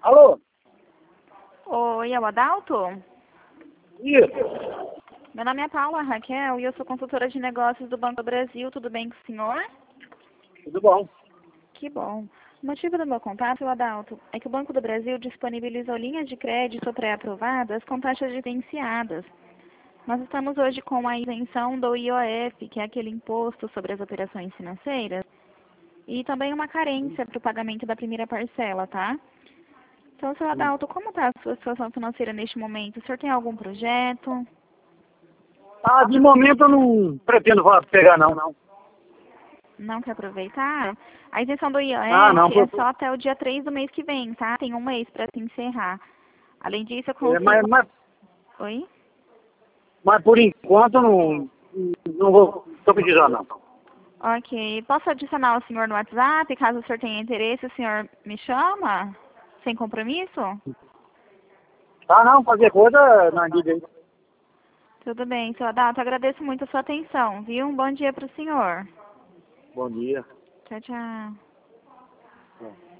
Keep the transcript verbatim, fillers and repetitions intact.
Alô? Oi, é o Adalto? Isso. Meu nome é Paula Raquel e eu sou consultora de negócios do Banco do Brasil. Tudo bem com o senhor? Tudo bom. Que bom. O motivo do meu contato, Adalto, é que o Banco do Brasil disponibilizou linhas de crédito pré-aprovadas com taxas diferenciadas. Nós estamos hoje com a isenção do I O F, que é aquele imposto sobre as operações financeiras, e também uma carência para o pagamento da primeira parcela, tá? Então, senhor Adalto, como está a sua situação financeira neste momento? O senhor tem algum projeto? Ah, de momento eu não pretendo pegar, não. não. Não quer aproveitar? A isenção do I O F Ah, não. é Por... só até o dia três do mês que vem, tá? Tem um mês para se encerrar. Além disso, eu É, consigo... mas, mas, Oi? mas por enquanto eu não, não vou, estou precisando, não. Ok. Posso adicionar o senhor no WhatsApp? Caso o senhor tenha interesse, o senhor me chama? Sem compromisso? Ah, não, qualquer coisa, na diga aí. Tudo bem, senhor Adalto. Agradeço muito a sua atenção, viu? Um bom dia para o senhor. Bom dia. Tchau, tchau. É.